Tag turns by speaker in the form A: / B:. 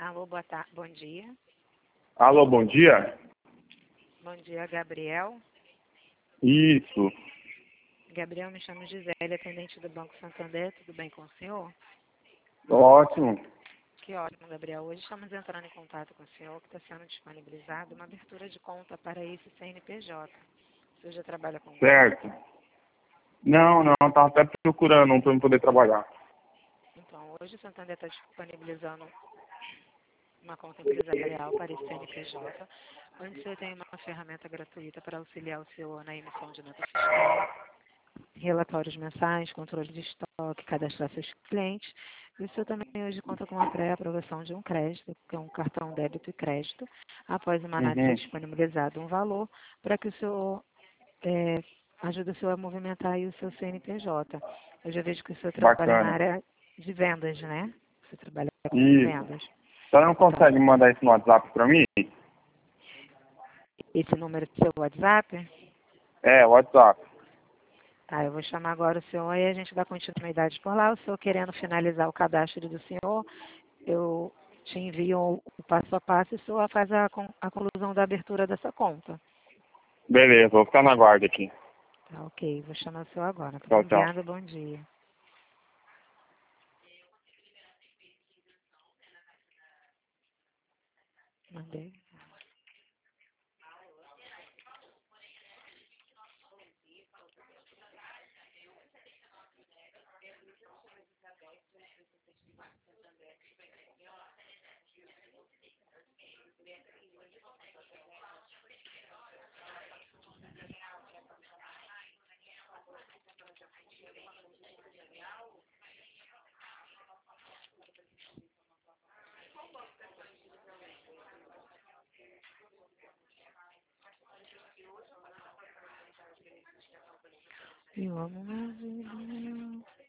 A: Alô, boa tarde, bom dia.
B: Alô, bom dia?
A: Bom dia, Gabriel.
B: Isso.
A: Gabriel, me chamo Gisele, atendente do Banco Santander. Tudo bem com o senhor?
B: Ótimo.
A: Que ótimo, Gabriel. Hoje estamos entrando em contato com o senhor, que está sendo disponibilizado uma abertura de conta para esse CNPJ. O senhor já trabalha com
B: Certo.
A: conta?
B: Não, estava até procurando um para eu poder trabalhar.
A: Então, hoje o Santander está disponibilizando uma conta empresarial para esse CNPJ, onde o senhor tem uma ferramenta gratuita para auxiliar o senhor na emissão de nota fiscal, relatórios mensais, controle de estoque, cadastrar seus clientes. E o senhor também hoje conta com a pré-aprovação de um crédito, que é um cartão débito e crédito, após uma análise ser disponibilizado um valor, para que o senhor ajude o senhor a movimentar aí o seu CNPJ. Eu já vejo que o senhor trabalha na
B: Bacana.
A: área de vendas, né? Você trabalha com
B: Isso.
A: vendas.
B: Você não consegue mandar isso no WhatsApp para mim?
A: Esse número do seu WhatsApp?
B: É, WhatsApp.
A: Tá, eu vou chamar agora o senhor e a gente dá continuidade por lá. O senhor querendo finalizar o cadastro do senhor, eu te envio o passo a passo e o senhor faz a conclusão da abertura dessa conta.
B: Beleza, vou ficar na guarda aqui.
A: Tá, ok. Vou chamar o senhor agora. Tá
B: Tchau, tchau.
A: enviado, bom dia. Mandei. Eu amo Brasil.